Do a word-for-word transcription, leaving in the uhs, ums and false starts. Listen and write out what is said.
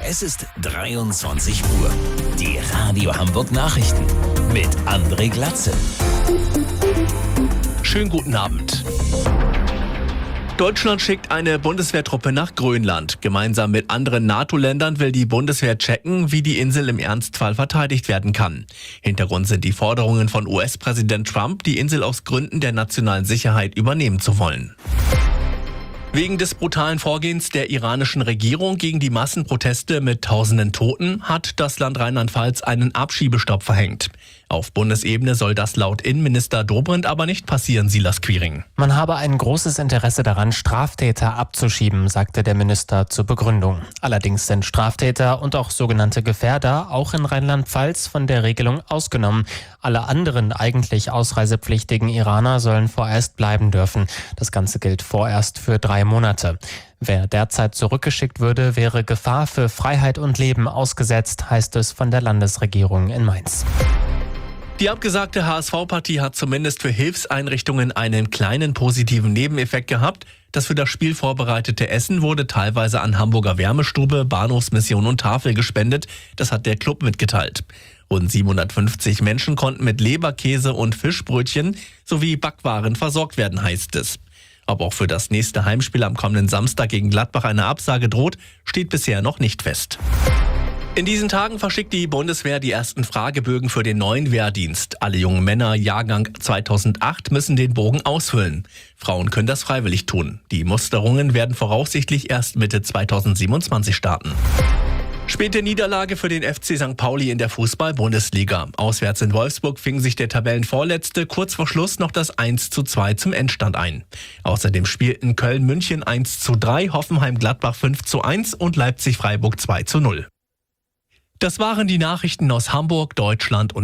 Es ist dreiundzwanzig Uhr. Die Radio Hamburg Nachrichten mit André Glatze. Schönen guten Abend. Deutschland schickt eine Bundeswehrtruppe nach Grönland. Gemeinsam mit anderen NATO-Ländern will die Bundeswehr checken, wie die Insel im Ernstfall verteidigt werden kann. Hintergrund sind die Forderungen von U S-Präsident Trump, die Insel aus Gründen der nationalen Sicherheit übernehmen zu wollen. Wegen des brutalen Vorgehens der iranischen Regierung gegen die Massenproteste mit tausenden Toten hat das Land Rheinland-Pfalz einen Abschiebestopp verhängt. Auf Bundesebene soll das laut Innenminister Dobrindt aber nicht passieren, Silas Quiring. Man habe ein großes Interesse daran, Straftäter abzuschieben, sagte der Minister zur Begründung. Allerdings sind Straftäter und auch sogenannte Gefährder auch in Rheinland-Pfalz von der Regelung ausgenommen. Alle anderen eigentlich ausreisepflichtigen Iraner sollen vorerst bleiben dürfen. Das Ganze gilt vorerst für drei Monate. Wer derzeit zurückgeschickt würde, wäre Gefahr für Freiheit und Leben ausgesetzt, heißt es von der Landesregierung in Mainz. Die abgesagte H S V-Partie hat zumindest für Hilfseinrichtungen einen kleinen positiven Nebeneffekt gehabt. Das für das Spiel vorbereitete Essen wurde teilweise an Hamburger Wärmestube, Bahnhofsmission und Tafel gespendet. Das hat der Club mitgeteilt. Rund siebenhundertfünfzig Menschen konnten mit Leber, Käse und Fischbrötchen sowie Backwaren versorgt werden, heißt es. Ob auch für das nächste Heimspiel am kommenden Samstag gegen Gladbach eine Absage droht, steht bisher noch nicht fest. In diesen Tagen verschickt die Bundeswehr die ersten Fragebögen für den neuen Wehrdienst. Alle jungen Männer Jahrgang zweitausendacht müssen den Bogen ausfüllen. Frauen können das freiwillig tun. Die Musterungen werden voraussichtlich erst Mitte zweitausendsiebenundzwanzig starten. Späte Niederlage für den F C Sankt Pauli in der Fußball-Bundesliga. Auswärts in Wolfsburg fing sich der Tabellenvorletzte kurz vor Schluss noch das eins zu zwei zum Endstand ein. Außerdem spielten Köln-München eins zu drei, Hoffenheim-Gladbach fünf zu eins und Leipzig-Freiburg zwei zu null. Das waren die Nachrichten aus Hamburg, Deutschland und